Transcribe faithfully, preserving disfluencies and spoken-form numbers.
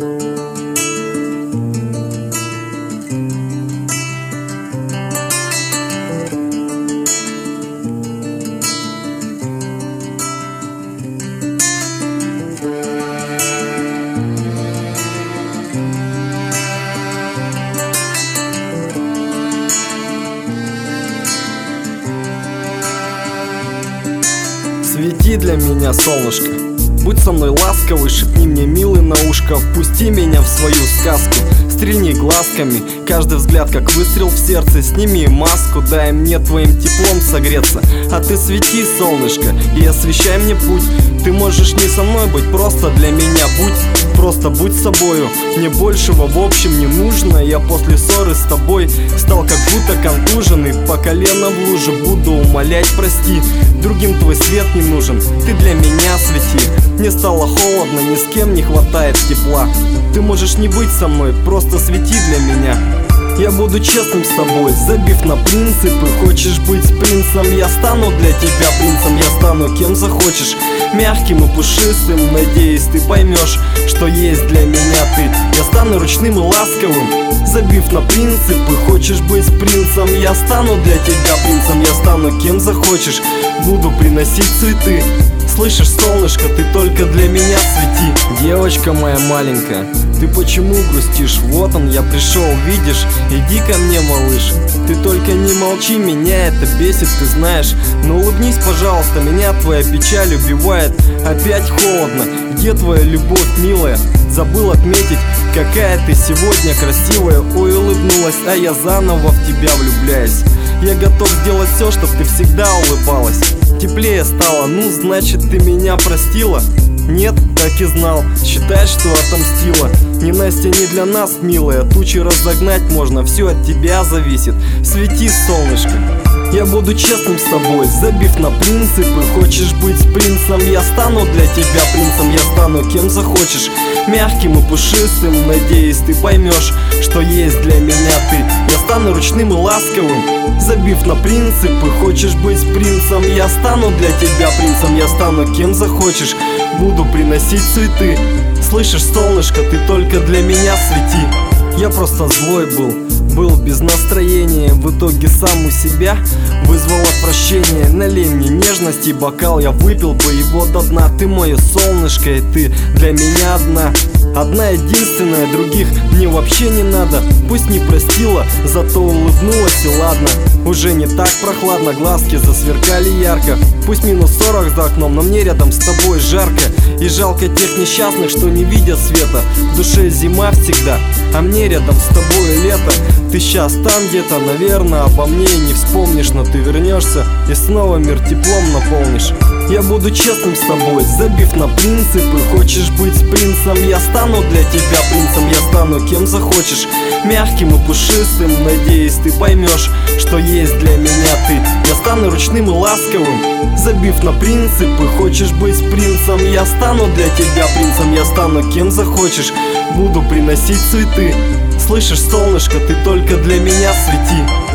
Свети для меня, солнышко, будь со мной ласковый, шепни мне, милый, на ушко, впусти меня в свою сказку. Стрельни глазками, каждый взгляд как выстрел в сердце. Сними маску, дай мне твоим теплом согреться. А ты свети, солнышко, и освещай мне путь. Ты можешь не со мной быть, просто для меня будь. Просто будь собою, мне большего в общем не нужно. Я после ссоры с тобой стал как будто контуженный, по колено в луже, буду умолять, прости. Другим твой свет не нужен, ты для меня свети. Мне стало холодно, ни с кем не хватает тепла. Ты можешь не быть со мной, просто свети для меня. Я буду честным с тобой, забив на принципы. Хочешь быть принцем, я стану для тебя принцем. Я стану кем захочешь, мягким и пушистым. Надеюсь, ты поймешь, что есть для меня ты. Я стану ручным и ласковым, забив на принципы. Хочешь быть принцем, я стану для тебя принцем. Я стану кем захочешь, буду приносить цветы. Слышишь, солнышко, ты только для меня свети. Девочка моя маленькая, ты почему грустишь? Вот он, я пришел, видишь? Иди ко мне, малыш. Ты только не молчи, меня это бесит, ты знаешь. Но улыбнись, пожалуйста, меня твоя печаль убивает. Опять холодно, где твоя любовь, милая? Забыл отметить, какая ты сегодня красивая. Ой, улыбнулась, а я заново в тебя влюбляюсь. Я готов сделать все, чтоб ты всегда улыбалась. Теплее стало, ну значит ты меня простила? Нет, так и знал, считай, что отомстила. Ненастье не для нас, милая, тучи разогнать можно, все от тебя зависит. Свети, солнышко, я буду честным с тобой, забив на принципы. Хочешь быть принцем, я стану для тебя принцем. Я стану кем захочешь, мягким и пушистым. Надеюсь, ты поймешь, что есть для меня ты. Я стану ручным и ласковым, забив на принципы. Хочешь быть принцем, я стану для тебя принцем. Я стану кем захочешь, буду приносить цветы. Слышишь, солнышко, ты только для меня свети. Я просто злой был, был без настроения. В итоге сам у себя вызвал отвращение. Налей мне нежности, бокал я выпил бы его до дна. Ты мое солнышко, и ты для меня одна. Одна единственная, других мне вообще не надо. Пусть не простила, зато улыбнулась, и ладно. Уже не так прохладно, глазки засверкали ярко. Пусть минус сорок за окном, но мне рядом с тобой жарко. И жалко тех несчастных, что не видят света. В душе зима всегда, а мне рядом с тобой лето. Ты сейчас там где-то, наверное, обо мне и не вспомнишь. Но ты вернешься и снова мир теплом наполнишь. Я буду честным с тобой, забив на принципы. Хочешь быть принцем, я стану для тебя принцем. Я стану кем захочешь, мягким и пушистым. Надеюсь, ты поймешь, что есть для меня ты. Я стану ручным и ласковым, забив на принципы. Хочешь быть принцем, я стану для тебя принцем. Я стану кем захочешь, буду приносить цветы. Слышишь, солнышко, ты только для меня свети.